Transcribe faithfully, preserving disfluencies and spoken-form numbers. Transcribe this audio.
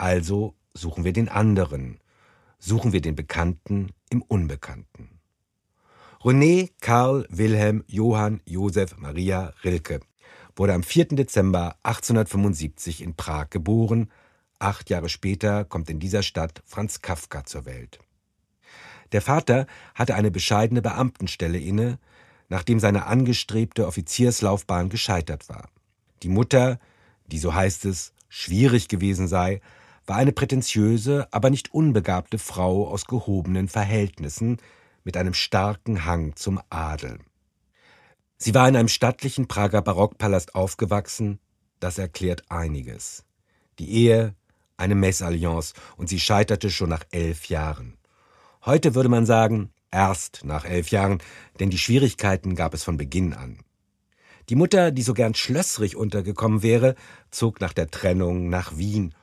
Also suchen wir den anderen, suchen wir den Bekannten im Unbekannten. René Karl Wilhelm Johann Josef Maria Rilke wurde am vierten Dezember achtzehnhundertfünfundsiebzig in Prag geboren. Acht Jahre später kommt in dieser Stadt Franz Kafka zur Welt. Der Vater hatte eine bescheidene Beamtenstelle inne, nachdem seine angestrebte Offizierslaufbahn gescheitert war. Die Mutter, die, so heißt es, schwierig gewesen sei, war eine prätentiöse, aber nicht unbegabte Frau aus gehobenen Verhältnissen mit einem starken Hang zum Adel. Sie war in einem stattlichen Prager Barockpalast aufgewachsen, das erklärt einiges. Die Ehe, eine Mesalliance, und sie scheiterte schon nach elf Jahren. Heute würde man sagen, erst nach elf Jahren, denn die Schwierigkeiten gab es von Beginn an. Die Mutter, die so gern schlössrig untergekommen wäre, zog nach der Trennung nach Wien